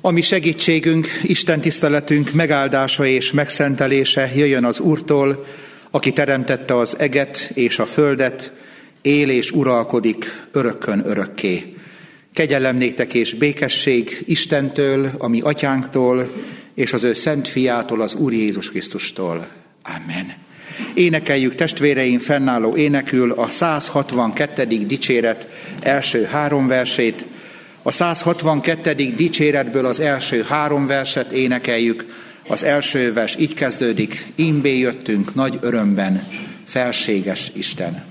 A mi segítségünk, Isten tiszteletünk megáldása és megszentelése jöjjön az Úrtól, aki teremtette az eget és a földet, él és uralkodik örökkön örökké. Kegyelem néktek és békesség Istentől, a mi atyánktól, és az ő szent fiától, az Úr Jézus Krisztustól. Amen. Énekeljük testvéreim fennálló énekül a 162. dicséret első 3 versét. A 162. dicséretből az első 3 verset énekeljük. Az első vers így kezdődik: Imbé jöttünk nagy örömben, felséges Isten.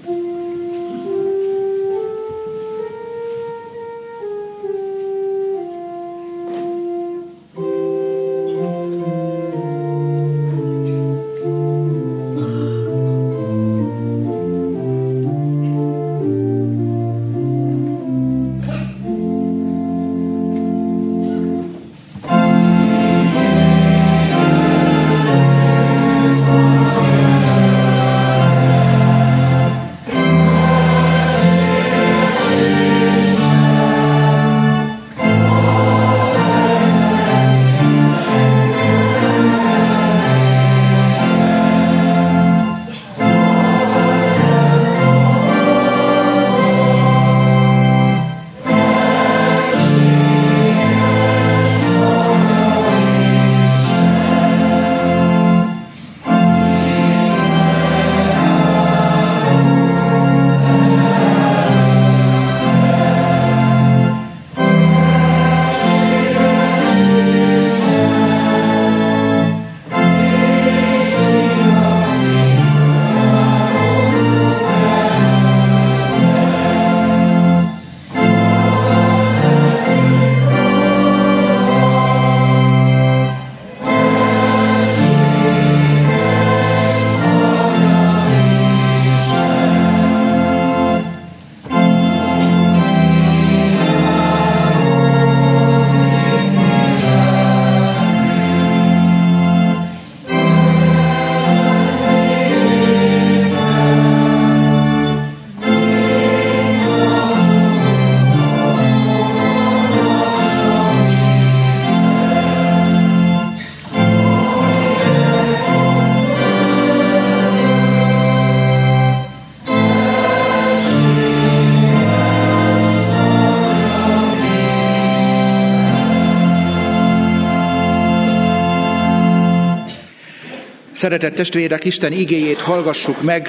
Szeretett testvérek, Isten igéjét hallgassuk meg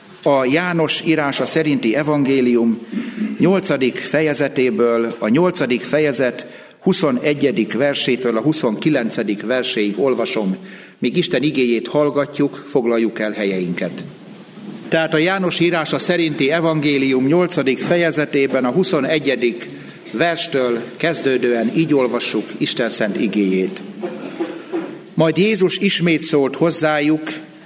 a János írása szerinti evangélium 8. fejezetéből, a 8. fejezet 21. versétől a 29. verséig olvasom. Míg Isten igéjét hallgatjuk, foglaljuk el helyeinket. Tehát a János írása szerinti evangélium 8. fejezetében a 21. verstől kezdődően így olvassuk Isten szent igéjét. Majd Jézus ismét szólt hozzájuk: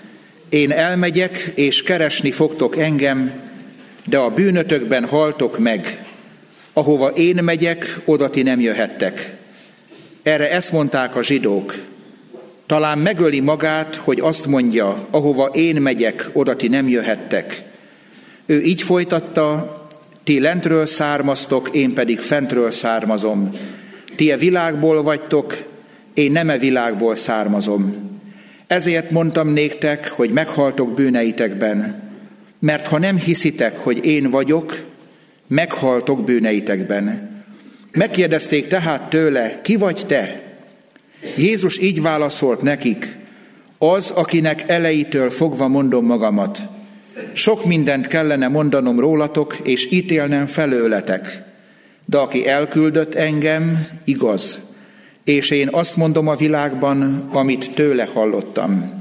Én elmegyek, és keresni fogtok engem, de a bűnötökben haltok meg. Ahova én megyek, oda ti nem jöhettek. Erre ezt mondták a zsidók: Talán megöli magát, hogy azt mondja, ahova én megyek, oda ti nem jöhettek. Ő így folytatta: Ti lentről származtok, én pedig fentről származom. Ti e világból vagytok, én nem e világból származom. Ezért mondtam néktek, hogy meghaltok bűneitekben. Mert ha nem hiszitek, hogy én vagyok, meghaltok bűneitekben. Megkérdezték tehát tőle: Ki vagy te? Jézus így válaszolt nekik: Az, akinek elejétől fogva mondom magamat. Sok mindent kellene mondanom rólatok, és ítélnem felőletek. De aki elküldött engem, igaz, és én azt mondom a világban, amit tőle hallottam.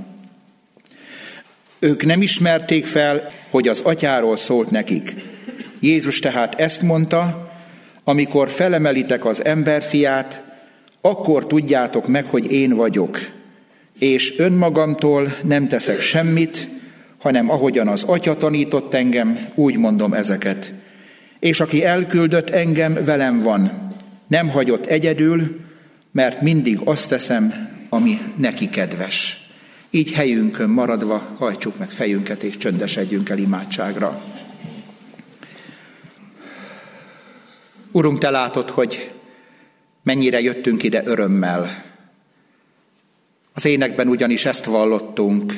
Ők nem ismerték fel, hogy az atyáról szólt nekik. Jézus tehát ezt mondta: Amikor felemelitek az emberfiát, akkor tudjátok meg, hogy én vagyok. És önmagamtól nem teszek semmit, hanem ahogyan az Atya tanított engem, úgy mondom ezeket. És aki elküldött engem, velem van. Nem hagyott egyedül, mert mindig azt teszem, ami neki kedves. Így helyünkön maradva hajtsuk meg fejünket, és csöndesedjünk el imádságra. Urunk, te látod, hogy mennyire jöttünk ide örömmel. Az énekben ugyanis ezt vallottunk,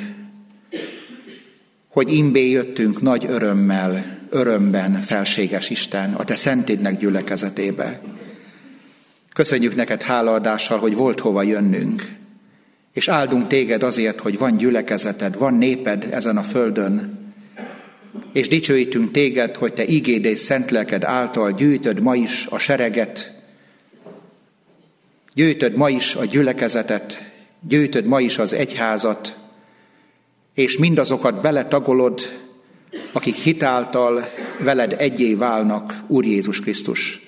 hogy imbé jöttünk nagy örömmel, örömben, felséges Isten, a te szentidnek gyülekezetébe. Köszönjük neked hálaadással, hogy volt hova jönnünk, és áldunk téged azért, hogy van gyülekezeted, van néped ezen a földön, és dicsőítünk téged, hogy te igéd és szent lelked által gyűjtöd ma is a sereget, gyűjtöd ma is a gyülekezetet, gyűjtöd ma is az egyházat, és mindazokat beletagolod, akik hitáltal veled egyé válnak, Úr Jézus Krisztus.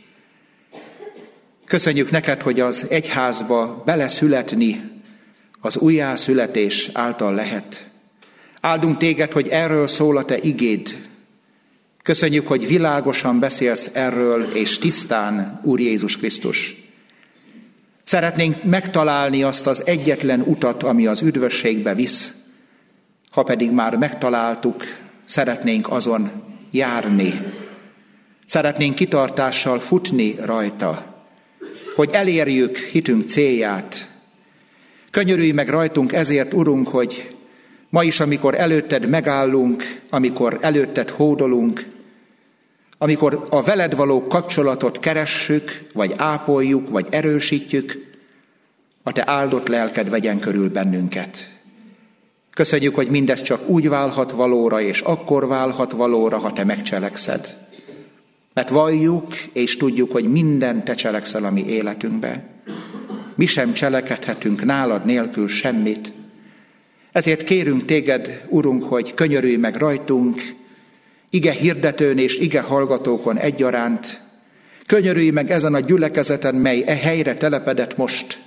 Köszönjük neked, hogy az egyházba beleszületni az újjászületés által lehet. Áldunk téged, hogy erről szól a te igéd. Köszönjük, hogy világosan beszélsz erről, és tisztán, Úr Jézus Krisztus. Szeretnénk megtalálni azt az egyetlen utat, ami az üdvösségbe visz. Ha pedig már megtaláltuk, szeretnénk azon járni. Szeretnénk kitartással futni rajta, hogy elérjük hitünk célját. Könyörülj meg rajtunk ezért, Urunk, hogy ma is, amikor előtted megállunk, amikor előtted hódolunk, amikor a veled való kapcsolatot keressük, vagy ápoljuk, vagy erősítjük, a te áldott lelked vegyen körül bennünket. Köszönjük, hogy mindez csak úgy válhat valóra, és akkor válhat valóra, ha te megcselekszed. Mert valljuk, és tudjuk, hogy minden te cselekszel a mi életünkbe. Mi sem cselekedhetünk nálad nélkül semmit. Ezért kérünk téged, Urunk, hogy könyörülj meg rajtunk, ige hirdetőn és ige hallgatókon egyaránt. Könyörülj meg ezen a gyülekezeten, mely helyre telepedett most,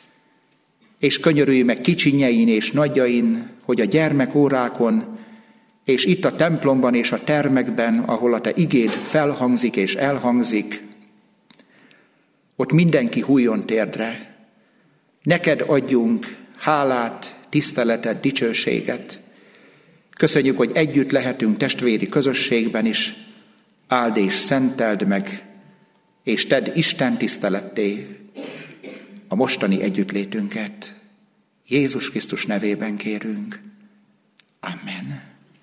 és könyörülj meg kicsinyein és nagyjain, hogy a gyermekórákon, és itt a templomban és a termekben, ahol a te igéd felhangzik és elhangzik, ott mindenki hújjon térdre. Neked adjunk hálát, tiszteletet, dicsőséget. Köszönjük, hogy együtt lehetünk testvéri közösségben is. Áld és szenteld meg, és tedd Isten tiszteletté a mostani együttlétünket. Jézus Krisztus nevében kérünk. Amen.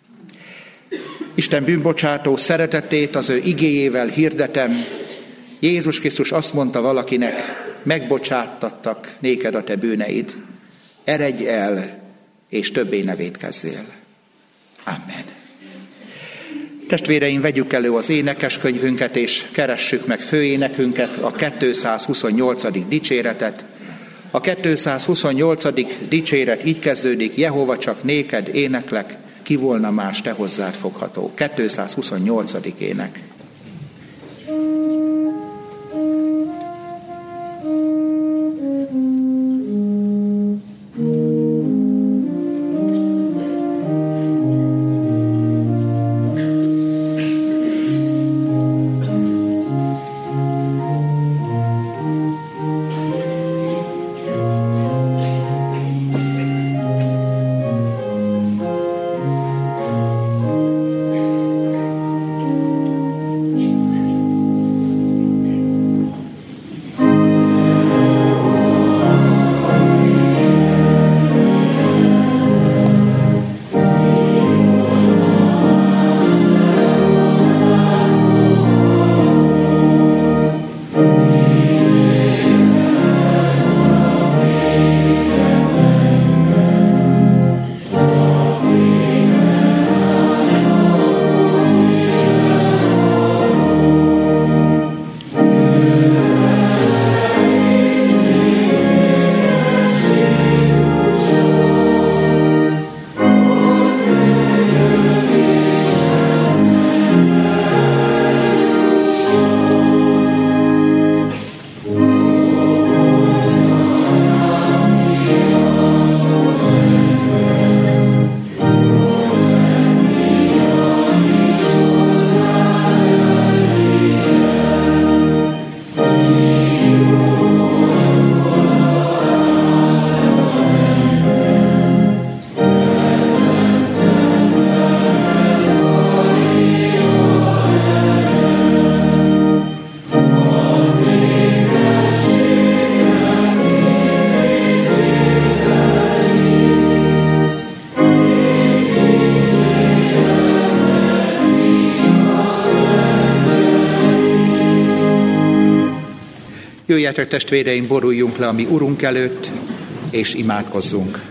Isten bűnbocsátó szeretetét az ő igéjével hirdetem. Jézus Krisztus azt mondta valakinek, megbocsáttattak néked a te bűneid. Eredj el, és többé ne vétkezzél. Amen. Testvéreim, vegyük elő az énekeskönyvünket, és keressük meg főénekünket, a 228. dicséretet. A 228. dicséret így kezdődik, Jehova, csak néked éneklek, ki volna más, te hozzád fogható. 228. ének. Jöjjetek, testvéreim, boruljunk le a mi Urunk előtt, és imádkozzunk.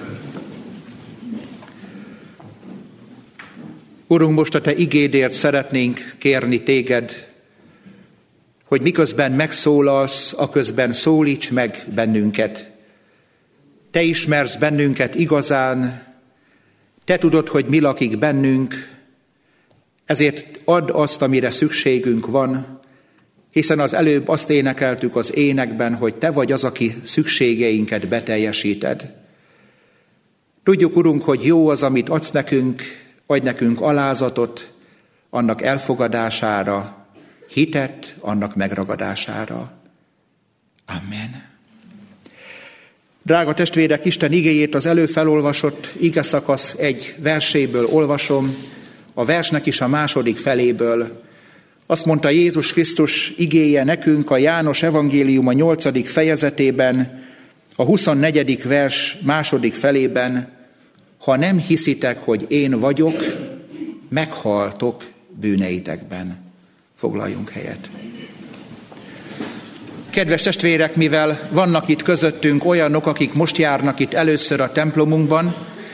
Urunk, most a Te igédért szeretnénk kérni Téged, hogy miközben megszólalsz, aközben szólíts meg bennünket. Te ismersz bennünket igazán, Te tudod, hogy mi lakik bennünk, ezért add azt, amire szükségünk van, hiszen az előbb azt énekeltük az énekben, hogy Te vagy az, aki szükségeinket beteljesíted. Tudjuk, Urunk, hogy jó az, amit adsz nekünk, adj nekünk alázatot, annak elfogadására, hitet, annak megragadására. Amen. Drága testvérek, Isten igéjét az előfelolvasott igeszakasz egy verséből olvasom, a versnek is a második feléből. Azt mondta Jézus Krisztus igéje nekünk a János evangélium a 8. fejezetében, a 24. vers második felében: ha nem hiszitek, hogy én vagyok, meghaltok bűneitekben. Foglaljunk helyet. Kedves testvérek, mivel vannak itt közöttünk olyanok, akik most járnak itt először a templomunkban,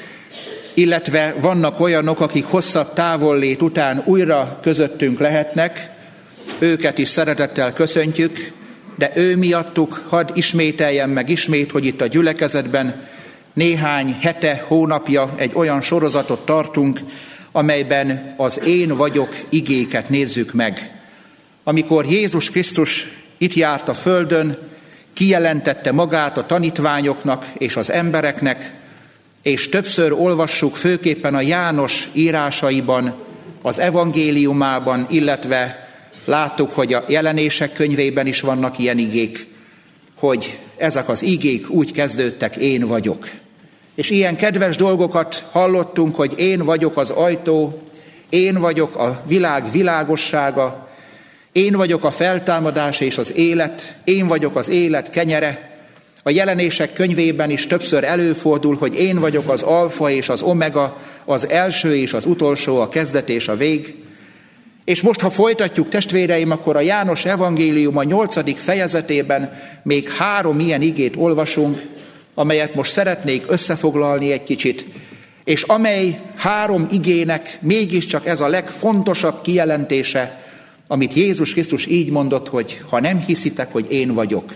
illetve vannak olyanok, akik hosszabb távollét után újra közöttünk lehetnek, őket is szeretettel köszöntjük, de ő miattuk hadd ismételjem meg ismét, hogy itt a gyülekezetben néhány hete, hónapja egy olyan sorozatot tartunk, amelyben az én vagyok igéket nézzük meg. Amikor Jézus Krisztus itt járt a földön, kijelentette magát a tanítványoknak és az embereknek, és többször olvassuk főképpen a János írásaiban, az evangéliumában, illetve láttuk, hogy a jelenések könyvében is vannak ilyen igék, hogy ezek az igék úgy kezdődtek: én vagyok. És ilyen kedves dolgokat hallottunk, hogy én vagyok az ajtó, én vagyok a világ világossága, én vagyok a feltámadás és az élet, én vagyok az élet kenyere. A jelenések könyvében is többször előfordul, hogy én vagyok az alfa és az omega, az első és az utolsó, a kezdet és a vég. És most, ha folytatjuk, testvéreim, akkor a János evangélium a 8. fejezetében még 3 ilyen igét olvasunk, amelyet most szeretnék összefoglalni egy kicsit, és amely 3 igének mégiscsak ez a legfontosabb kijelentése, amit Jézus Krisztus így mondott, hogy ha nem hiszitek, hogy én vagyok,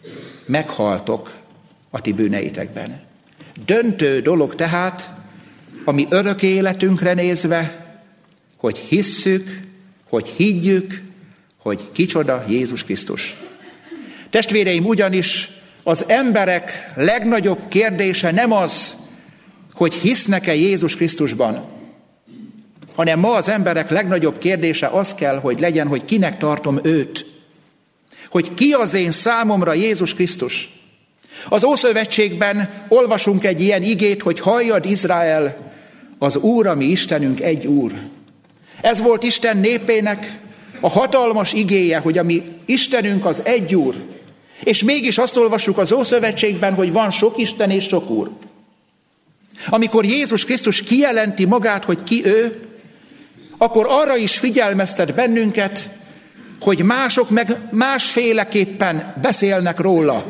meghaltok a ti bűneitekben. Döntő dolog tehát, ami örök életünkre nézve, hogy hisszük, hogy higgyük, hogy kicsoda Jézus Krisztus. Testvéreim, ugyanis az emberek legnagyobb kérdése nem az, hogy hisznek-e Jézus Krisztusban, hanem ma az emberek legnagyobb kérdése az kell, hogy legyen, hogy kinek tartom őt. Hogy ki az én számomra Jézus Krisztus. Az Ószövetségben olvasunk egy ilyen igét, hogy halljad Izrael, az Úr, a mi Istenünk egy Úr. Ez volt Isten népének a hatalmas igéje, hogy a mi Istenünk az egy Úr. És mégis azt olvassuk az Ószövetségben, hogy van sok Isten és sok Úr. Amikor Jézus Krisztus kijelenti magát, hogy ki ő, akkor arra is figyelmeztet bennünket, hogy mások meg másféleképpen beszélnek róla.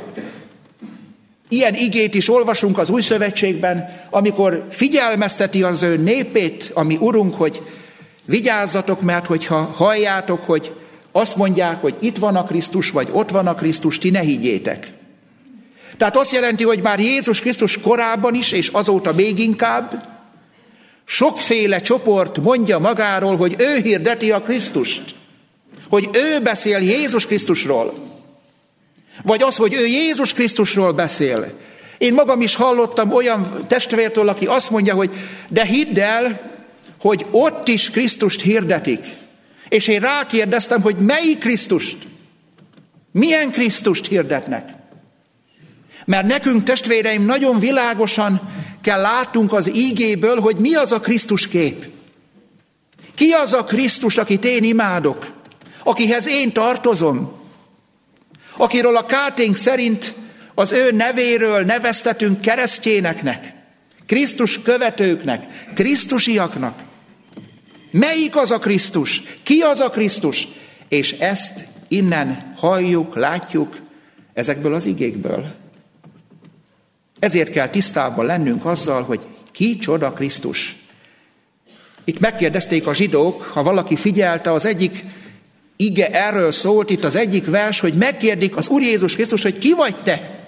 Ilyen igét is olvasunk az Új Szövetségben, amikor figyelmezteti az ő népét, a mi Urunk, hogy vigyázzatok, mert hogyha halljátok, hogy azt mondják, hogy itt van a Krisztus, vagy ott van a Krisztus, ti ne higgyétek. Tehát azt jelenti, hogy már Jézus Krisztus korábban is, és azóta még inkább, sokféle csoport mondja magáról, hogy ő hirdeti a Krisztust, hogy ő beszél Jézus Krisztusról, vagy az, hogy ő Jézus Krisztusról beszél. Én magam is hallottam olyan testvértől, aki azt mondja, hogy de hidd el, hogy ott is Krisztust hirdetik. És én rákérdeztem, hogy melyik Krisztust? Milyen Krisztust hirdetnek? Mert nekünk, testvéreim, nagyon világosan kell látnunk az ígéből, hogy mi az a Krisztus kép. Ki az a Krisztus, akit én imádok, akihez én tartozom, akiről a káténk szerint az ő nevéről neveztetünk keresztjéneknek, Krisztus követőknek, krisztusiaknak. Melyik az a Krisztus? Ki az a Krisztus? És ezt innen halljuk, látjuk Ezekből az igékből. Ezért kell tisztában lennünk azzal, hogy ki csoda Krisztus. Itt megkérdezték a zsidók, ha valaki figyelte, az egyik ige erről szólt, itt az egyik vers, hogy megkérdik az Úr Jézus Krisztus, hogy ki vagy te?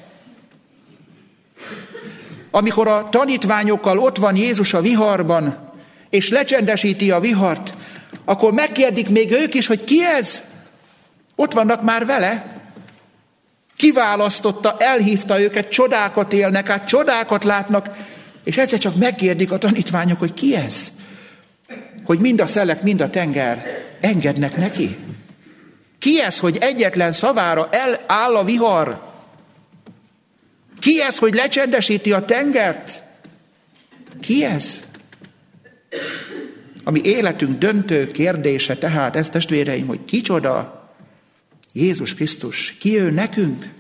Amikor a tanítványokkal ott van Jézus a viharban, és lecsendesíti a vihart, akkor megkérdik még ők is, hogy ki ez? Ott vannak már vele. Kiválasztotta, elhívta őket, csodákat élnek át, csodákat látnak, és egyszer csak megkérdik a tanítványok, hogy ki ez? Hogy mind a szelek, mind a tenger engednek neki. Ki ez, hogy egyetlen szavára eláll a vihar? Ki ez, hogy lecsendesíti a tengert? Ki ez? A mi életünk döntő kérdése tehát ez, testvéreim, hogy kicsoda Jézus Krisztus, ki ő nekünk?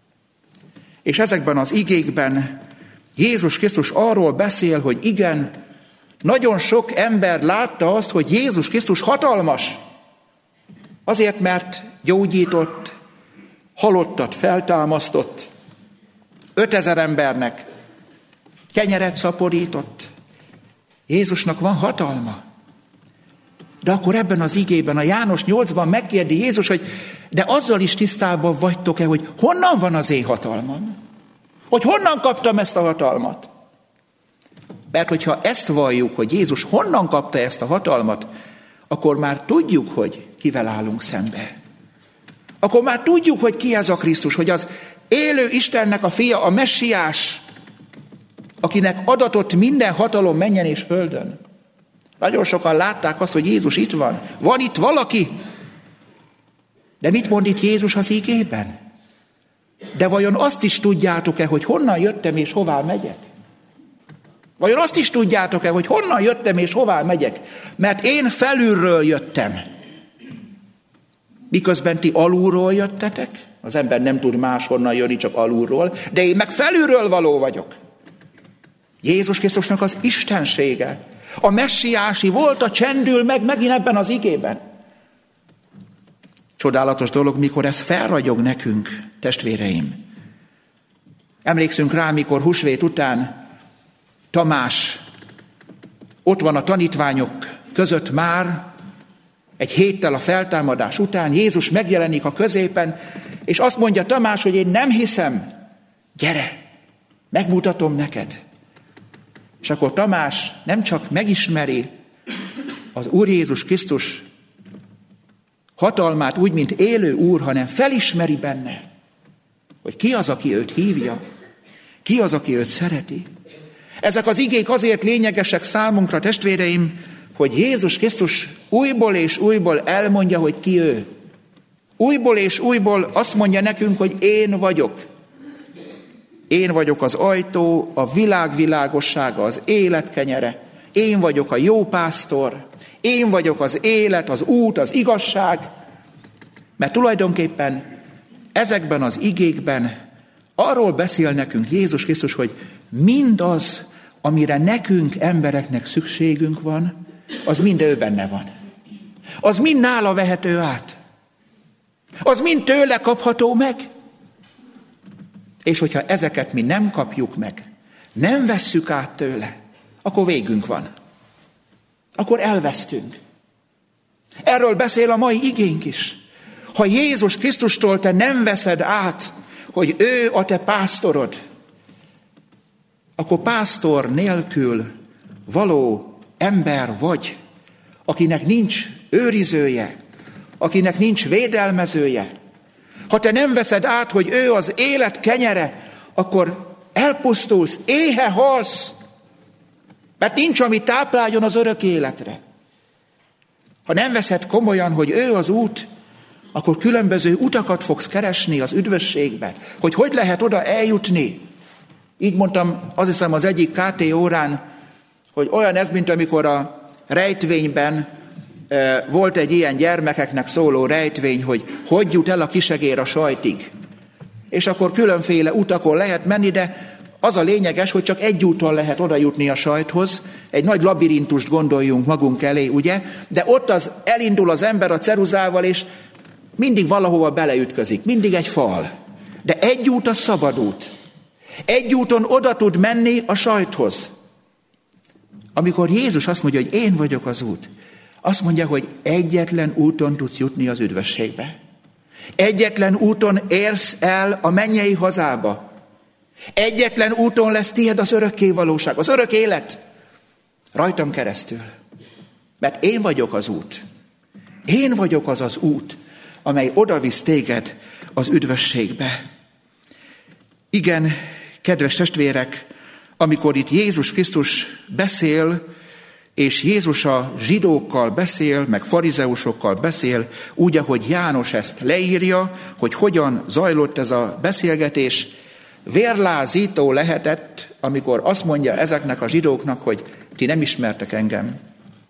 És ezekben az igékben Jézus Krisztus arról beszél, hogy igen, nagyon sok ember látta azt, hogy Jézus Krisztus hatalmas. Azért, mert gyógyított, halottat feltámasztott, 5000 embernek kenyeret szaporított. Jézusnak van hatalma. De akkor ebben az igében, a János 8-ban megkérdi Jézus, hogy de azzal is tisztában vagytok-e, hogy honnan van az én hatalmam? Hogy honnan kaptam ezt a hatalmat? Mert hogyha ezt valljuk, hogy Jézus honnan kapta ezt a hatalmat, akkor már tudjuk, hogy kivel állunk szembe. Akkor már tudjuk, hogy ki ez a Krisztus, hogy az élő Istennek a fia, a messiás, akinek adatott minden hatalom mennyen és földön. Nagyon sokan látták azt, hogy Jézus itt van. Van itt valaki. De mit mond itt Jézus az igében? De vajon azt is tudjátok-e, hogy honnan jöttem és hová megyek? Vajon azt is tudjátok-e, hogy honnan jöttem és hová megyek? Mert én felülről jöttem. Miközben ti alulról jöttetek, az ember nem tud máshonnan jönni, csak alulról, de én meg felülről való vagyok. Jézus Krisztusnak az istensége, a messiási volt, a csendül meg megint ebben az igében. Csodálatos dolog, mikor ez felragyog nekünk, testvéreim. Emlékszünk rá, mikor húsvét után Tamás ott van a tanítványok között már, egy héttel a feltámadás után, Jézus megjelenik a középen, és azt mondja Tamás, hogy én nem hiszem, gyere, megmutatom neked. És akkor Tamás nem csak megismeri az Úr Jézus Krisztus hatalmát úgy, mint élő Úr, hanem felismeri benne, hogy ki az, aki őt hívja, ki az, aki őt szereti. Ezek az igék azért lényegesek számunkra, testvéreim, hogy Jézus Krisztus újból és újból elmondja, hogy ki ő. Újból és újból azt mondja nekünk, hogy én vagyok. Én vagyok az ajtó, a világ világossága, az élet kenyere. Én vagyok a jó pásztor. Én vagyok az élet, az út, az igazság. Mert tulajdonképpen ezekben az igékben arról beszél nekünk Jézus Krisztus, hogy mindaz, amire nekünk, embereknek szükségünk van, az mind ő benne van. Az mind nála vehető át. Az mind tőle kapható meg. És hogyha ezeket mi nem kapjuk meg, nem vesszük át tőle, akkor végünk van. Akkor elvesztünk. Erről beszél a mai igénk is. Ha Jézus Krisztustól te nem veszed át, hogy ő a te pásztorod, akkor pásztor nélkül való ember vagy, akinek nincs őrizője, akinek nincs védelmezője. Ha te nem veszed át, hogy ő az élet kenyere, akkor elpusztulsz, éhe halsz, mert nincs, ami tápláljon az örök életre. Ha nem veszed komolyan, hogy ő az út, akkor különböző utakat fogsz keresni az üdvösségbe, hogy lehet oda eljutni. Így mondtam, azt hiszem az egyik KT órán, hogy olyan ez, mint amikor a rejtvényben volt egy ilyen gyermekeknek szóló rejtvény, hogy jut el a kisegér a sajtig. És akkor különféle utakon lehet menni, de az a lényeges, hogy csak egy úton lehet oda jutni a sajthoz. Egy nagy labirintust gondoljunk magunk elé, ugye? De ott elindul az ember a ceruzával, és mindig valahova beleütközik. Mindig egy fal. De egy út a szabad út. Egy úton oda tud menni a sajthoz. Amikor Jézus azt mondja, hogy én vagyok az út, azt mondja, hogy egyetlen úton tudsz jutni az üdvösségbe. Egyetlen úton érsz el a mennyei hazába. Egyetlen úton lesz tiéd az örökké valóság, az örök élet. Rajtam keresztül. Mert én vagyok az út. Én vagyok az az út, amely odavisz téged az üdvösségbe. Igen, kedves testvérek, amikor itt Jézus Krisztus beszél, és Jézus a zsidókkal beszél, meg farizeusokkal beszél, úgy, ahogy János ezt leírja, hogy hogyan zajlott ez a beszélgetés, vérlázító lehetett, amikor azt mondja ezeknek a zsidóknak, hogy ti nem ismertek engem.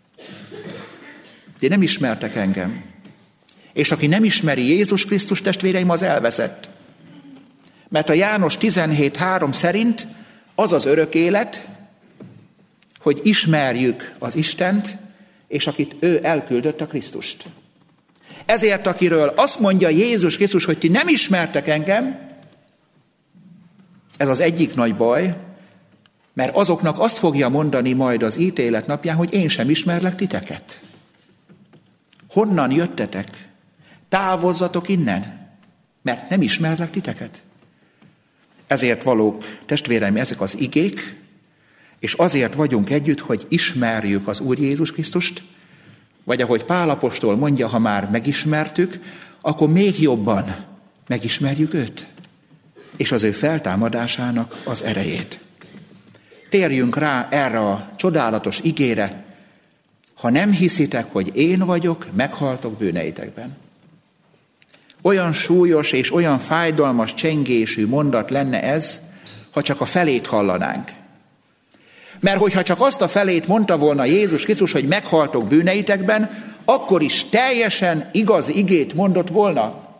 Ti nem ismertek engem. És aki nem ismeri Jézus Krisztus, testvéreim, az elveszett. Mert a János 17:3 szerint az az örök élet, hogy ismerjük az Istent, és akit ő elküldött, a Krisztust. Ezért, akiről azt mondja Jézus Krisztus, hogy ti nem ismertek engem, ez az egyik nagy baj, mert azoknak azt fogja mondani majd az ítélet napján, hogy én sem ismerlek titeket. Honnan jöttetek? Távozzatok innen, mert nem ismerlek titeket. Ezért valók, testvéreim, ezek az igék, és azért vagyunk együtt, hogy ismerjük az Úr Jézus Krisztust, vagy ahogy Pál apostol mondja, ha már megismertük, akkor még jobban megismerjük őt, és az ő feltámadásának az erejét. Térjünk rá erre a csodálatos igére, ha nem hiszitek, hogy én vagyok, meghaltok bűneitekben. Olyan súlyos és olyan fájdalmas csengésű mondat lenne ez, ha csak a felét hallanánk. Mert hogyha csak azt a felét mondta volna Jézus Krisztus, hogy meghaltok bűneitekben, akkor is teljesen igaz igét mondott volna.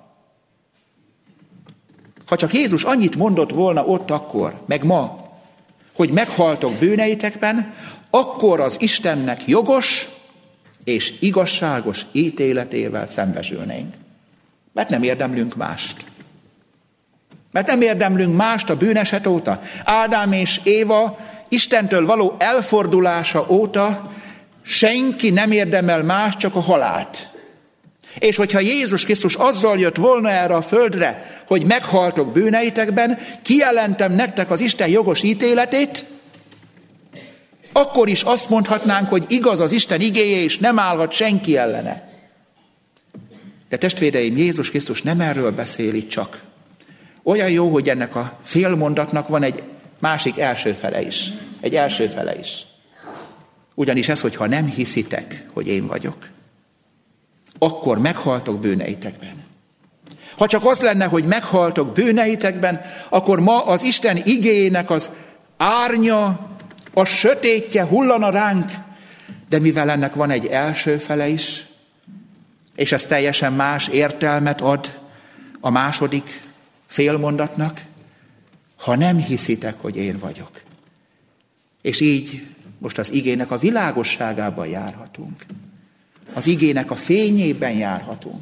Ha csak Jézus annyit mondott volna ott akkor, meg ma, hogy meghaltok bűneitekben, akkor az Istennek jogos és igazságos ítéletével szembesülnénk. Mert nem érdemlünk mást. Mert nem érdemlünk mást a bűneset óta. Ádám és Éva Istentől való elfordulása óta senki nem érdemel más, csak a halált. És hogyha Jézus Krisztus azzal jött volna erre a földre, hogy meghaltok bűneitekben, kijelentem nektek az Isten jogos ítéletét, akkor is azt mondhatnánk, hogy igaz az Isten igéje, és nem állhat senki ellene. De testvéreim, Jézus Krisztus nem erről beszél itt csak. Olyan jó, hogy ennek a félmondatnak van egy másik első fele is. Egy első fele is. Ugyanis ez, hogyha nem hiszitek, hogy én vagyok, akkor meghaltok bűneitekben. Ha csak az lenne, hogy meghaltok bűneitekben, akkor ma az Isten igéjének az árnya, a sötétje hullana ránk, de mivel ennek van egy első fele is, és ez teljesen más értelmet ad a második félmondatnak, ha nem hiszitek, hogy én vagyok. És így most az igének a világosságában járhatunk. Az igének a fényében járhatunk.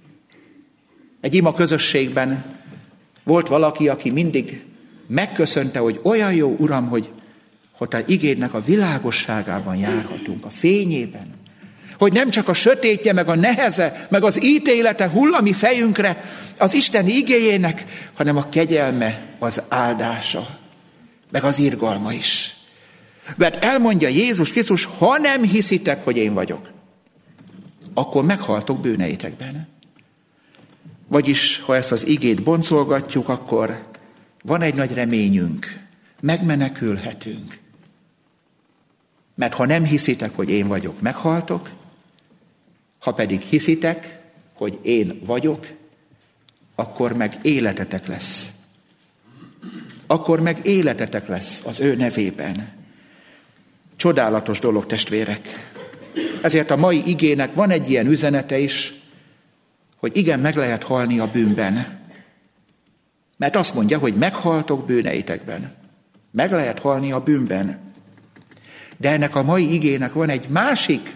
Egy ima közösségben volt valaki, aki mindig megköszönte, hogy olyan jó, Uram, hogy a igédnek a világosságában járhatunk, a fényében. Hogy nem csak a sötétje, meg a neheze, meg az ítélete hull a mi fejünkre az Isten igéjének, hanem a kegyelme, az áldása, meg az irgalma is. Mert elmondja Jézus Krisztus, ha nem hiszitek, hogy én vagyok, akkor meghaltok bűneitekben. Vagyis, ha ezt az igét boncolgatjuk, akkor van egy nagy reményünk, megmenekülhetünk. Mert ha nem hiszitek, hogy én vagyok, meghaltok, ha pedig hiszitek, hogy én vagyok, akkor meg életetek lesz. Akkor meg életetek lesz az ő nevében. Csodálatos dolog, testvérek. Ezért a mai igének van egy ilyen üzenete is, hogy igen, meg lehet halni a bűnben. Mert azt mondja, hogy meghaltok bűneitekben. Meg lehet halni a bűnben. De ennek a mai igének van egy másik,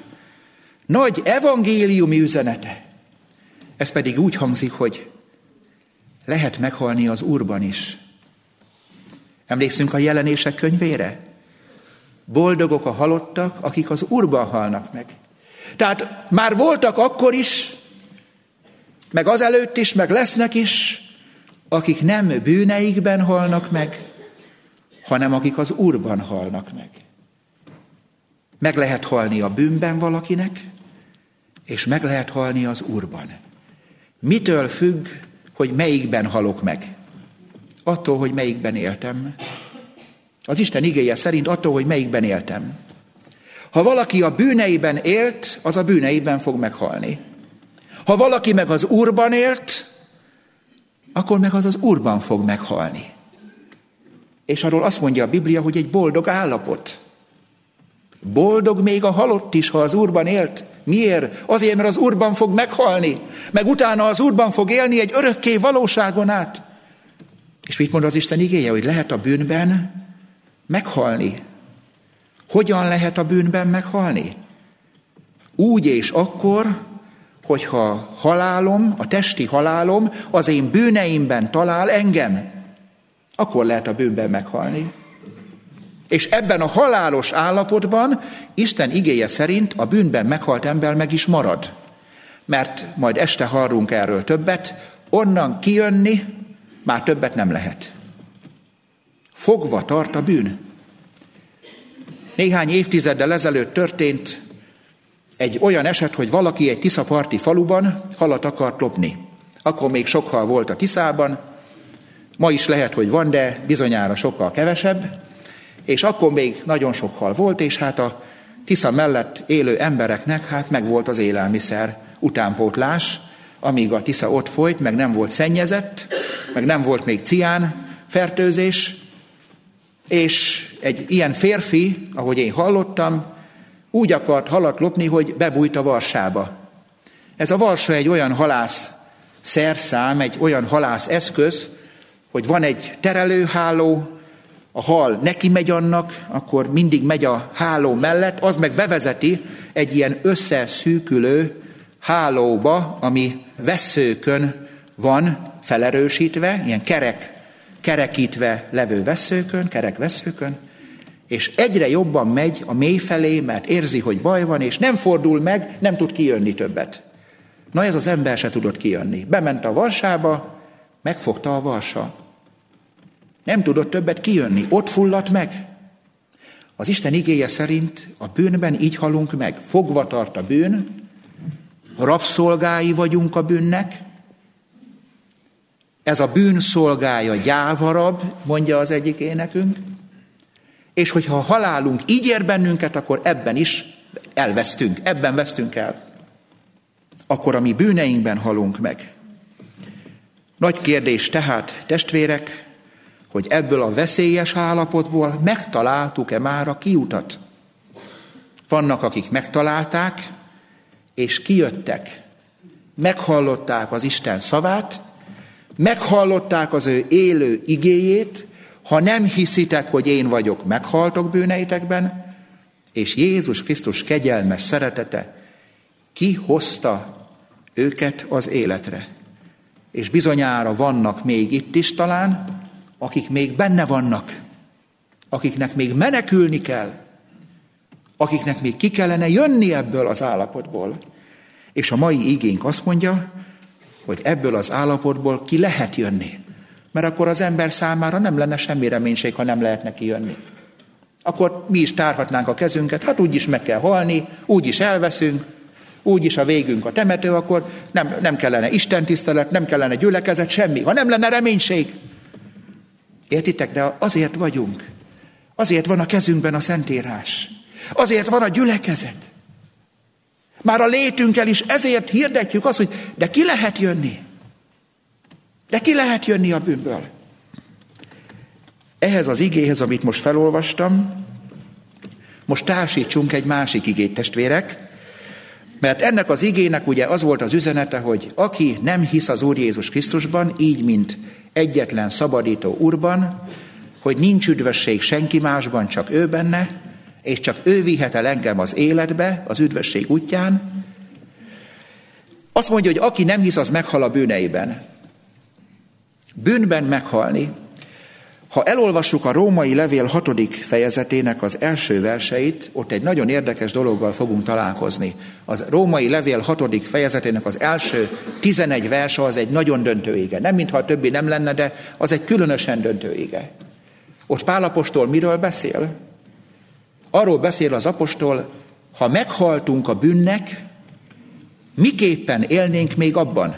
nagy evangéliumi üzenete. Ez pedig úgy hangzik, hogy lehet meghalni az Úrban is. Emlékszünk a Jelenések könyvére? Boldogok a halottak, akik az Úrban halnak meg. Tehát már voltak akkor is, meg azelőtt is, meg lesznek is, akik nem bűneikben halnak meg, hanem akik az Úrban halnak meg. Meg lehet halni a bűnben valakinek, és meg lehet halni az Úrban. Mitől függ, hogy melyikben halok meg? Attól, hogy melyikben éltem. Az Isten igéje szerint attól, hogy melyikben éltem. Ha valaki a bűneiben élt, az a bűneiben fog meghalni. Ha valaki meg az Úrban élt, akkor meg az Úrban fog meghalni. És arról azt mondja a Biblia, hogy egy boldog állapot. Boldog még a halott is, ha az Úrban élt. Miért? Azért, mert az Úrban fog meghalni, meg utána az Úrban fog élni egy örökké valóságon át. És mit mond az Isten igéje, hogy lehet a bűnben meghalni? Hogyan lehet a bűnben meghalni? Úgy és akkor, hogyha halálom, a testi halálom az én bűneimben talál engem, akkor lehet a bűnben meghalni. És ebben a halálos állapotban Isten igéje szerint a bűnben meghalt ember meg is marad. Mert majd este hallunk erről többet, onnan kijönni már többet nem lehet. Fogva tart a bűn. Néhány évtizeddel ezelőtt történt egy olyan eset, hogy valaki egy tiszaparti faluban halat akart lopni. Akkor még sok hal volt a Tiszában, ma is lehet, hogy van, de bizonyára sokkal kevesebb, és akkor még nagyon sok hal volt, és hát a Tisza mellett élő embereknek hát meg volt az élelmiszer utánpótlás, amíg a Tisza ott folyt, meg nem volt szennyezett, meg nem volt még cián fertőzés, és egy ilyen férfi, ahogy én hallottam, úgy akart halat lopni, hogy bebújt a varsába. Ez a varsa egy olyan halász szerszám, egy olyan halász eszköz, hogy van egy terelőháló, a hal neki megy annak, akkor mindig megy a háló mellett, az meg bevezeti egy ilyen összeszűkülő hálóba, ami vesszőkön van felerősítve, ilyen kerekítve levő vesszőkön, kerekvesszőkön, és egyre jobban megy a mély felé, mert érzi, hogy baj van, és nem fordul meg, nem tud kijönni többet. Na ez az ember se tudott kijönni. Bement a varsába, megfogta a varsa. Nem tudott többet kijönni, ott fulladt meg. Az Isten igéje szerint a bűnben így halunk meg. Fogva tart a bűn, rabszolgái vagyunk a bűnnek. Ez a bűn szolgája gyávarab, mondja az egyik énekünk. És hogyha a halálunk így ér bennünket, akkor ebben is elvesztünk, ebben vesztünk el. Akkor a mi bűneinkben halunk meg. Nagy kérdés tehát, testvérek, hogy ebből a veszélyes állapotból megtaláltuk-e már a kiutat? Vannak, akik megtalálták, és kijöttek. Meghallották az Isten szavát, meghallották az ő élő igéjét, ha nem hiszitek, hogy én vagyok, meghaltok bűneitekben, és Jézus Krisztus kegyelmes szeretete kihozta őket az életre. És bizonyára vannak még itt is talán, akik még benne vannak, akiknek még menekülni kell, akiknek még ki kellene jönni ebből az állapotból. És a mai igénk azt mondja, hogy ebből az állapotból ki lehet jönni. Mert akkor az ember számára nem lenne semmi reménység, ha nem lehet neki jönni. Akkor mi is tárhatnánk a kezünket, hát úgyis meg kell halni, úgyis elveszünk, úgyis a végünk a temető, akkor nem kellene istentisztelet, nem kellene gyülekezet, semmi, ha nem lenne reménység. Értitek? De azért vagyunk. Azért van a kezünkben a Szentírás. Azért van a gyülekezet. Már a létünkkel is ezért hirdetjük azt, hogy de ki lehet jönni? De ki lehet jönni a bűnből? Ehhez az igéhez, amit most felolvastam, most társítsunk egy másik igét, testvérek, mert ennek az igének ugye az volt az üzenete, hogy aki nem hisz az Úr Jézus Krisztusban, így mint egyetlen szabadító Úrban, hogy nincs üdvösség senki másban, csak ő benne, és csak ő vihet el engem az életbe, az üdvösség útján. Azt mondja, hogy aki nem hisz, az meghal a bűneiben. Bűnben meghalni. Ha elolvassuk a Római levél 6. fejezetének az első verseit, ott egy nagyon érdekes dologgal fogunk találkozni. Az Római levél 6. fejezetének az első 11 verse az egy nagyon döntő ige. Nem mintha a többi nem lenne, de az egy különösen döntő ige. Ott Pál apostol miről beszél? Arról beszél az apostol, ha meghaltunk a bűnnek, miképpen élnénk még abban?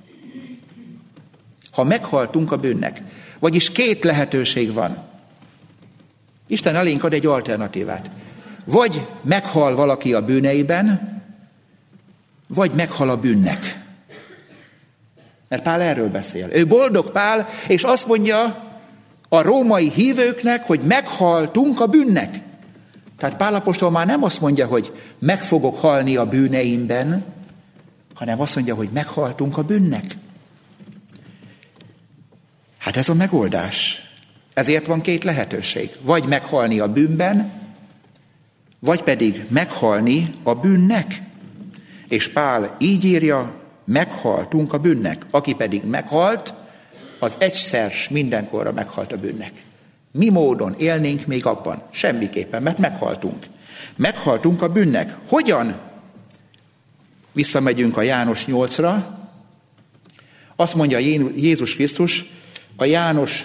Ha meghaltunk a bűnnek. Vagyis 2 lehetőség van. Isten elénk ad egy alternatívát. Vagy meghal valaki a bűneiben, vagy meghal a bűnnek. Mert Pál erről beszél. Ő boldog Pál, és azt mondja a római hívőknek, hogy meghaltunk a bűnnek. Tehát Pál apostol már nem azt mondja, hogy meg fogok halni a bűneimben, hanem azt mondja, hogy meghaltunk a bűnnek. Hát ez a megoldás. Ezért van 2 lehetőség. Vagy meghalni a bűnben, vagy pedig meghalni a bűnnek. És Pál így írja, meghaltunk a bűnnek. Aki pedig meghalt, az egyszer mindenkorra meghalt a bűnnek. Mi módon élnénk még abban? Semmiképpen, mert meghaltunk. Meghaltunk a bűnnek. Hogyan? Visszamegyünk a János 8-ra. Azt mondja Jézus Krisztus a János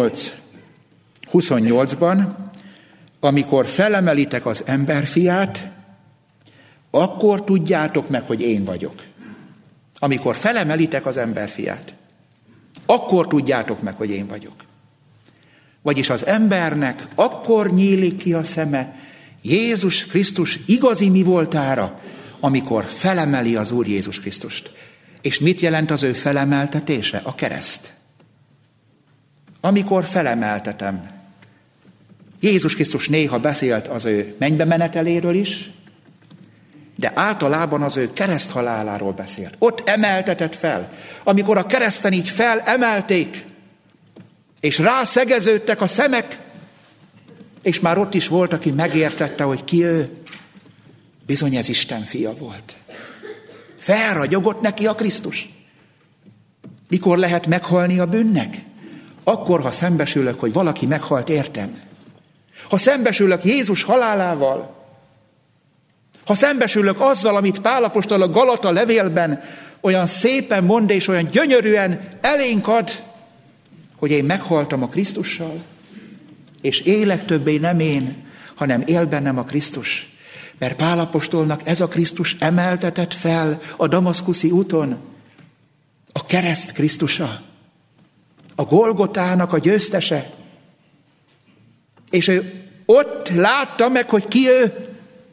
8:28-ban, amikor felemelitek az emberfiát, akkor tudjátok meg, hogy én vagyok. Amikor felemelitek az emberfiát, akkor tudjátok meg, hogy én vagyok. Vagyis az embernek akkor nyílik ki a szeme Jézus Krisztus igazi mi voltára, amikor felemeli az Úr Jézus Krisztust. És mit jelent az ő felemeltetése? A kereszt. Amikor felemeltetem. Jézus Krisztus néha beszélt az ő mennybe meneteléről is, de általában az ő kereszthaláláról beszélt. Ott emeltetett fel. Amikor a kereszten így felemelték, és rászegeződtek a szemek, és már ott is volt, aki megértette, hogy ki ő. Bizony ez Isten fia volt. Felragyogott neki a Krisztus. Mikor lehet meghalni a bűnnek? Akkor, ha szembesülök, hogy valaki meghalt értem. Ha szembesülök Jézus halálával, ha szembesülök azzal, amit Pál apostol a Galata levélben olyan szépen mond és olyan gyönyörűen elénk ad, hogy én meghaltam a Krisztussal, és élek többé nem én, hanem él bennem a Krisztus. Mert Pál apostolnak ez a Krisztus emeltetett fel a damaszkuszi úton, a kereszt Krisztusa, a Golgotának a győztese. És ő ott látta meg, hogy ki ő,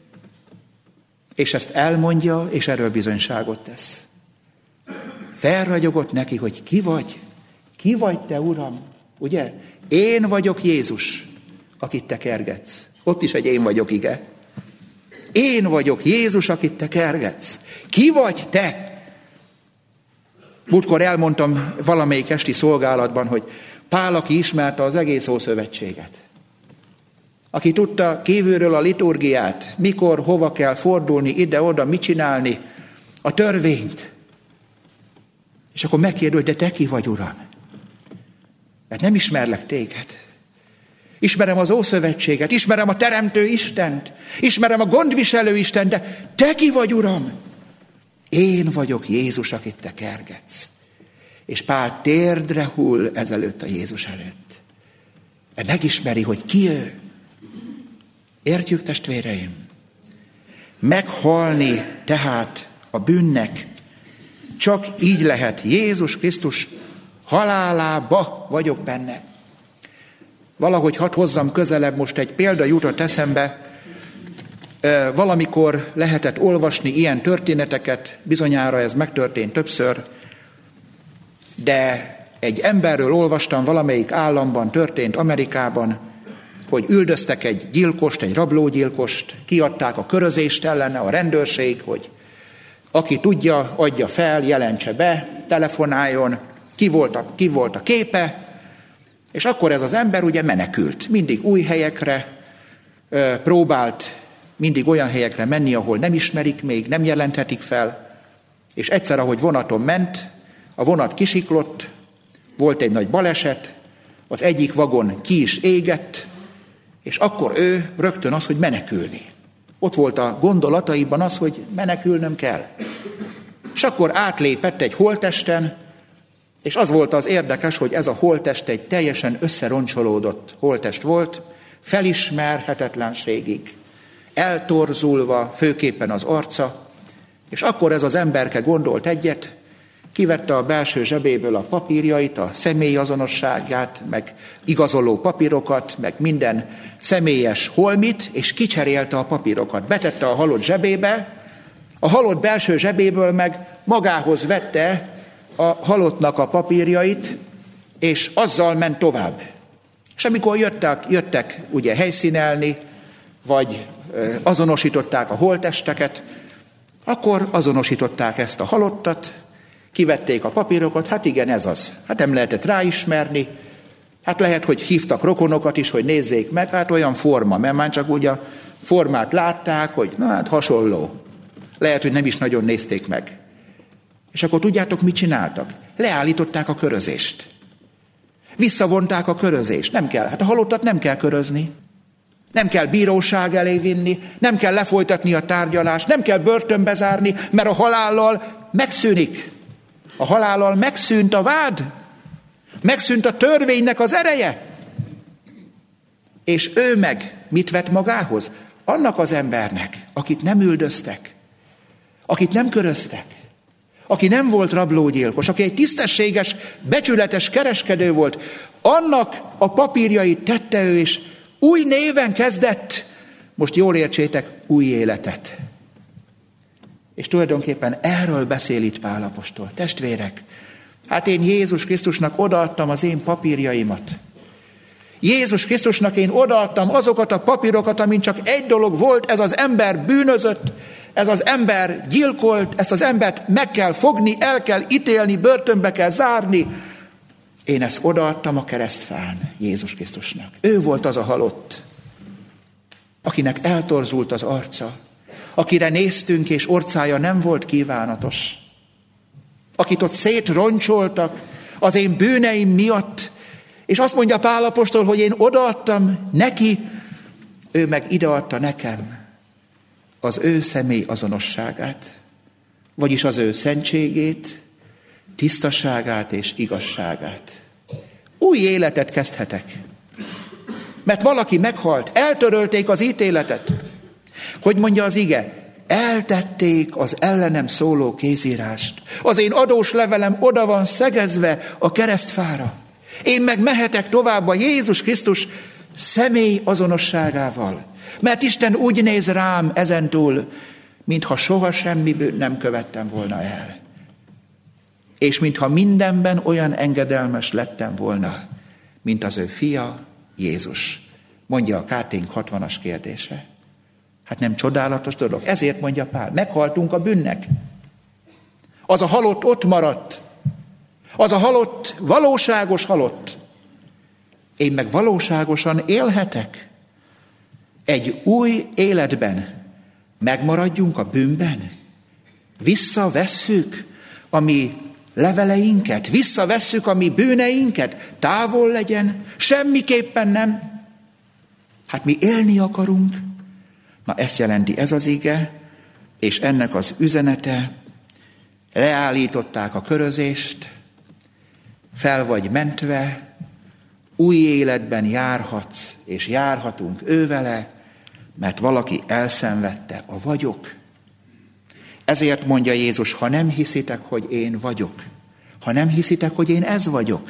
és ezt elmondja, és erről bizonyságot tesz. Felragyogott neki, hogy ki vagy? Ki vagy te, Uram? Ugye? Én vagyok Jézus, akit te kergetsz. Ott is egy én vagyok, ige. Én vagyok Jézus, akit te kergetsz. Ki vagy te? Múltkor elmondtam valamelyik esti szolgálatban, hogy Pál, aki ismerte az egész Ószövetséget. Aki tudta kívülről a liturgiát, mikor, hova kell fordulni, ide-oda, mit csinálni, a törvényt. És akkor megkérdő, hogy de te ki vagy, Uram? Mert nem ismerlek téged. Ismerem az Ószövetséget, ismerem a Teremtő Istent, ismerem a gondviselő Istent, de te ki vagy, Uram? Én vagyok Jézus, akit te kergetsz. És Pál térdre hull ezelőtt a Jézus előtt. Mert megismeri, hogy ki ő. Értjük, testvéreim? Meghalni tehát a bűnnek csak így lehet. Jézus Krisztus halálába vagyok benne. Valahogy hadd hozzam közelebb, most egy példa jutott eszembe. Valamikor lehetett olvasni ilyen történeteket, bizonyára ez megtörtént többször, de egy emberről olvastam, valamelyik államban történt, Amerikában, hogy üldöztek egy gyilkost, egy rablógyilkost, kiadták a körözést ellene, a rendőrség, hogy aki tudja, adja fel, jelentse be, telefonáljon, ki volt a képe, és akkor ez az ember ugye menekült. Mindig új helyekre próbált, mindig olyan helyekre menni, ahol nem ismerik még, nem jelenthetik fel, és egyszer, ahogy vonaton ment, a vonat kisiklott, volt egy nagy baleset, az egyik vagon ki is égett, és akkor ő rögtön az, hogy menekülni. Ott volt a gondolataiban az, hogy menekülnöm kell. És akkor átlépett egy holttesten, és az volt az érdekes, hogy ez a holttest egy teljesen összeroncsolódott holttest volt, felismerhetetlenségig, eltorzulva, főképpen az arca, és akkor ez az emberke gondolt egyet, kivette a belső zsebéből a papírjait, a személyazonosságát, meg igazoló papírokat, meg minden személyes holmit, és kicserélte a papírokat. Betette a halott zsebébe, a halott belső zsebéből meg magához vette a halottnak a papírjait, és azzal ment tovább. És amikor jöttek ugye helyszínelni, vagy azonosították a holttesteket, akkor azonosították ezt a halottat, kivették a papírokat, hát igen, ez az. Hát nem lehetett ráismerni, hát lehet, hogy hívtak rokonokat is, hogy nézzék meg, hát olyan forma, mert már csak úgy a formát látták, hogy na hát hasonló. Lehet, hogy nem is nagyon nézték meg. És akkor tudjátok, mit csináltak? Leállították a körözést. Visszavonták a körözést. Nem kell. Hát a halottat nem kell körözni. Nem kell bíróság elé vinni, nem kell lefolytatni a tárgyalást, nem kell börtönbe zárni, mert a halállal megszűnik. A halállal megszűnt a vád, megszűnt a törvénynek az ereje. És ő meg mit vett magához? Annak az embernek, akit nem üldöztek, akit nem köröztek, aki nem volt rablógyilkos, aki egy tisztességes, becsületes kereskedő volt, annak a papírjait tette ő, és új néven kezdett, most jól értsétek, új életet. És tulajdonképpen erről beszél itt Pál apostol. Testvérek, hát én Jézus Krisztusnak odaadtam az én papírjaimat. Jézus Krisztusnak én odaadtam azokat a papírokat, amin csak egy dolog volt, ez az ember bűnözött, ez az ember gyilkolt, ezt az embert meg kell fogni, el kell ítélni, börtönbe kell zárni. Én ezt odaadtam a keresztfán Jézus Krisztusnak. Ő volt az a halott, akinek eltorzult az arca, akire néztünk, és orcája nem volt kívánatos, akit ott szétroncsoltak az én bűneim miatt, és azt mondja Pál apostol, hogy én odaadtam neki, ő meg ideadta nekem az ő személy azonosságát, vagyis az ő szentségét, tisztaságát és igazságát. Új életet kezdhetek. Mert valaki meghalt, eltörölték az ítéletet. Hogy mondja az ige? Eltették az ellenem szóló kézírást. Az én adós levelem oda van szegezve a keresztfára. Én meg mehetek tovább a Jézus Krisztus személy azonosságával. Mert Isten úgy néz rám ezentúl, mintha soha semmi bűnt nem követtem volna el. És mintha mindenben olyan engedelmes lettem volna, mint az ő fia, Jézus. Mondja a Káténk 60-as kérdése. Hát nem csodálatos dolog. Ezért mondja Pál, meghaltunk a bűnnek. Az a halott ott maradt. Az a halott, valóságos halott. Én meg valóságosan élhetek. Egy új életben megmaradjunk a bűnben. Visszavesszük a mi leveleinket, visszavesszük a mi bűneinket, távol legyen, semmiképpen nem. Hát mi élni akarunk. Na ezt jelenti ez az ige, és ennek az üzenete, leállították a körözést, fel vagy mentve, új életben járhatsz, és járhatunk ővele, mert valaki elszenvedte a vagyok. Ezért mondja Jézus, ha nem hiszitek, hogy én vagyok, ha nem hiszitek, hogy én ez vagyok,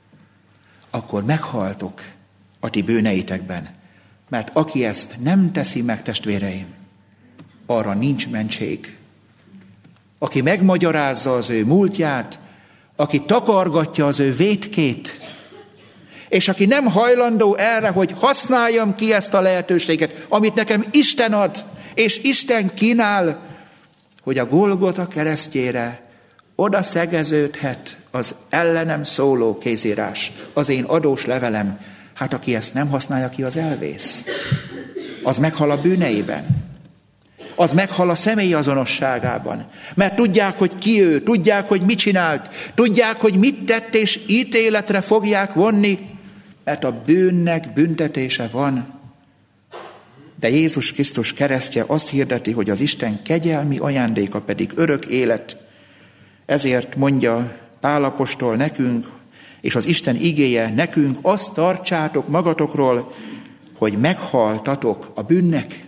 akkor meghaltok a ti bűneitekben. Mert aki ezt nem teszi meg, testvéreim, arra nincs mentség. Aki megmagyarázza az ő múltját, aki takargatja az ő vétkét, és aki nem hajlandó erre, hogy használjam ki ezt a lehetőséget, amit nekem Isten ad, és Isten kínál, hogy a Golgota keresztjére oda szegeződhet az ellenem szóló kézírás, az én adós levelem. Hát aki ezt nem használja ki, az elvész. Az meghal a bűneiben. az meghal a személyi azonosságában. Mert tudják, hogy ki ő, tudják, hogy mit csinált, tudják, hogy mit tett, és ítéletre fogják vonni, mert a bűnnek büntetése van. De Jézus Krisztus keresztje azt hirdeti, hogy az Isten kegyelmi ajándéka pedig örök élet. Ezért mondja Pál apostol nekünk, és az Isten igéje nekünk, azt tartsátok magatokról, hogy meghaltatok a bűnnek.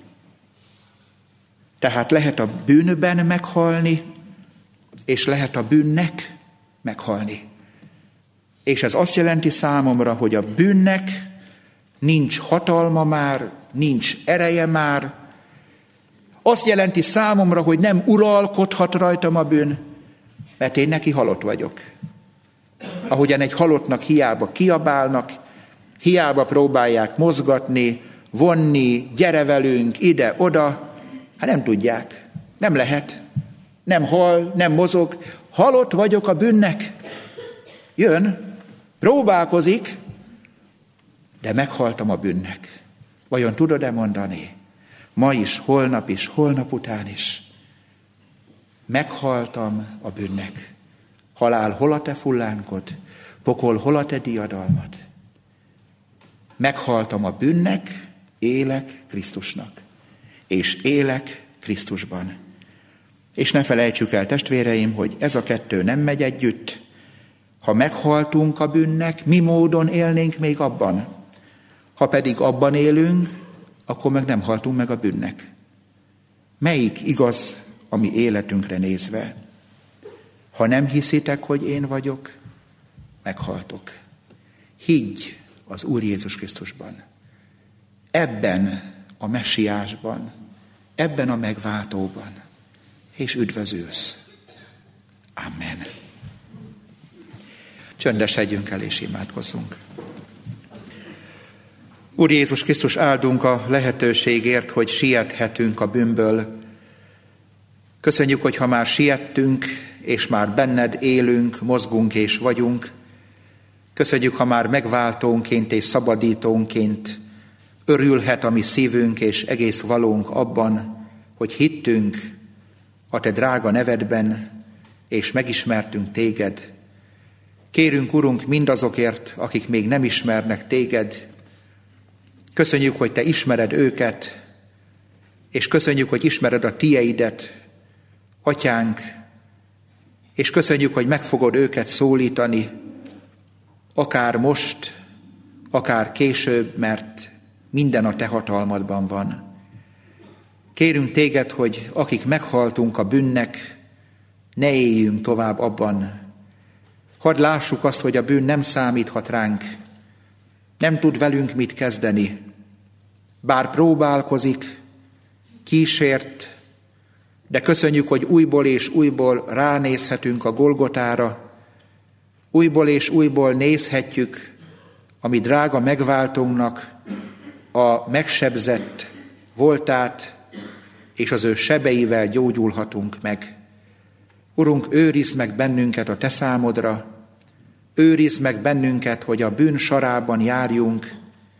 Tehát lehet a bűnben meghalni, és lehet a bűnnek meghalni. És ez azt jelenti számomra, hogy a bűnnek nincs hatalma már, nincs ereje már. Azt jelenti számomra, hogy nem uralkodhat rajtam a bűn, mert én neki halott vagyok. Ahogyan egy halottnak hiába kiabálnak, hiába próbálják mozgatni, vonni, gyere velünk, ide-oda, hát nem tudják, nem lehet, nem hal, nem mozog, halott vagyok a bűnnek. Jön, próbálkozik, de meghaltam a bűnnek. Vajon tudod-e mondani? Ma is, holnap után is. Meghaltam a bűnnek. Halál, hol a te fullánkod? Pokol, hol a te diadalmad? Meghaltam a bűnnek, élek Krisztusnak. És élek Krisztusban. És ne felejtsük el, testvéreim, hogy ez a kettő nem megy együtt. Ha meghaltunk a bűnnek, mi módon élnénk még abban? Ha pedig abban élünk, akkor meg nem haltunk meg a bűnnek. Melyik igaz a mi életünkre nézve? Ha nem hiszitek, hogy én vagyok, meghaltok. Higgy az Úr Jézus Krisztusban. Ebben a messiásban, ebben a megváltóban, és üdvözülsz. Amen. Csöndesedjünk el és imádkozzunk. Úr Jézus Krisztus, áldunk a lehetőségért, hogy siethetünk a bűnből. Köszönjük, hogy ha már siettünk, és már benned élünk, mozgunk és vagyunk. Köszönjük, ha már megváltónként és szabadítónként örülhet a mi szívünk és egész valónk abban, hogy hittünk a te drága nevedben, és megismertünk téged. Kérünk, Urunk, mindazokért, akik még nem ismernek téged. Köszönjük, hogy te ismered őket, és köszönjük, hogy ismered a tieidet, Atyánk, és köszönjük, hogy meg fogod őket szólítani, akár most, akár később, mert minden a te hatalmadban van. Kérünk téged, hogy akik meghaltunk a bűnnek, ne éljünk tovább abban. Hadd lássuk azt, hogy a bűn nem számíthat ránk, nem tud velünk mit kezdeni. Bár próbálkozik, kísért, de köszönjük, hogy újból és újból ránézhetünk a Golgotára, újból és újból nézhetjük a mi drága megváltónknak a megsebzett voltát, és az ő sebeivel gyógyulhatunk meg. Urunk, őrizd meg bennünket a te számodra, őrizd meg bennünket, hogy a bűn sarában járjunk,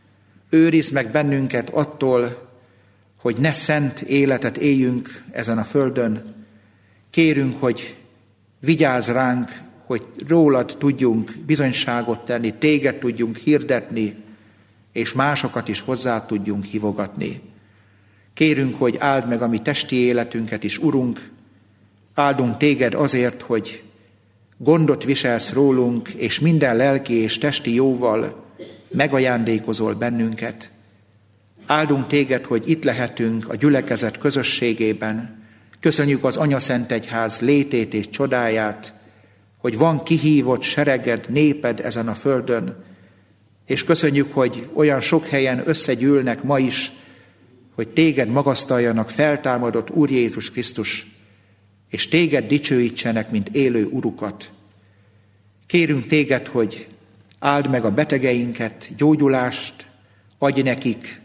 őrizd meg bennünket attól, hogy ne szent életet éljünk ezen a földön. Kérünk, hogy vigyázz ránk, hogy rólad tudjunk bizonyságot tenni, téged tudjunk hirdetni, és másokat is hozzá tudjunk hívogatni. Kérünk, hogy áld meg a mi testi életünket is, Urunk, áldunk téged azért, hogy gondot viselsz rólunk, és minden lelki és testi jóval megajándékozol bennünket. Áldunk téged, hogy itt lehetünk a gyülekezet közösségében. Köszönjük az Anyaszentegyház létét és csodáját, hogy van kihívott sereged, néped ezen a földön, és köszönjük, hogy olyan sok helyen összegyűlnek ma is, hogy téged magasztaljanak, feltámadott Úr Jézus Krisztus, és téged dicsőítsenek, mint élő urukat. Kérünk téged, hogy áld meg a betegeinket, gyógyulást, adj nekik,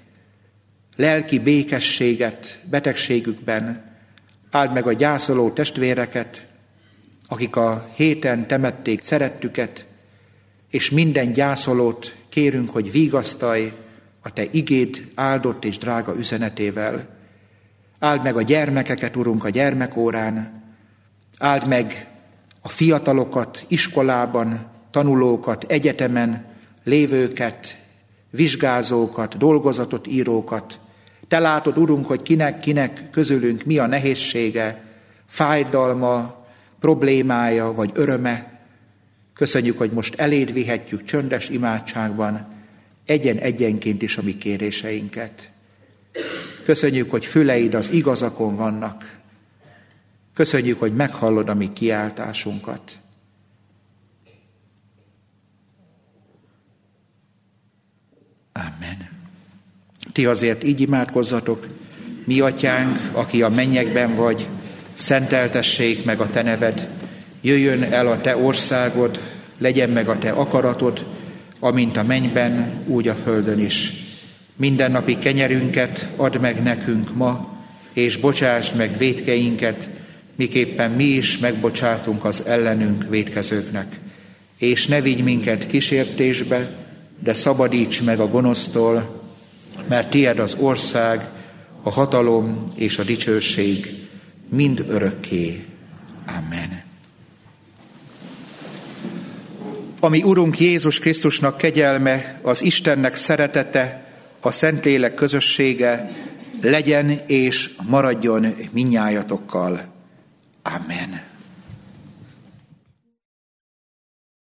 lelki békességet betegségükben, áld meg a gyászoló testvéreket, akik a héten temették szerettüket, és minden gyászolót kérünk, hogy vigasztalj a te igéd áldott és drága üzenetével. Áld meg a gyermekeket, Urunk, a gyermekórán. Áld meg a fiatalokat, iskolában, tanulókat, egyetemen lévőket, vizsgázókat, dolgozatot írókat. Te látod, Urunk, hogy kinek közülünk mi a nehézsége, fájdalma, problémája vagy öröme. Köszönjük, hogy most eléd vihetjük csöndes imádságban egyenként is a mi kéréseinket. Köszönjük, hogy füleid az igazakon vannak. Köszönjük, hogy meghallod a mi kiáltásunkat. Amen. Ti azért így imádkozzatok: mi atyánk, aki a mennyekben vagy, szenteltessék meg a te neved, jöjjön el a te országod, legyen meg a te akaratod, amint a mennyben, úgy a földön is. Mindennapi kenyerünket add meg nekünk ma, és bocsáss meg vétkeinket, miképpen mi is megbocsátunk az ellenünk vétkezőknek. És ne vigy minket kísértésbe, de szabadíts meg a gonosztól, mert tied az ország, a hatalom és a dicsőség mind örökké. Amen. Ami Urunk Jézus Krisztusnak kegyelme, az Istennek szeretete, a Szentlélek közössége legyen és maradjon mindnyájatokkal. Amen.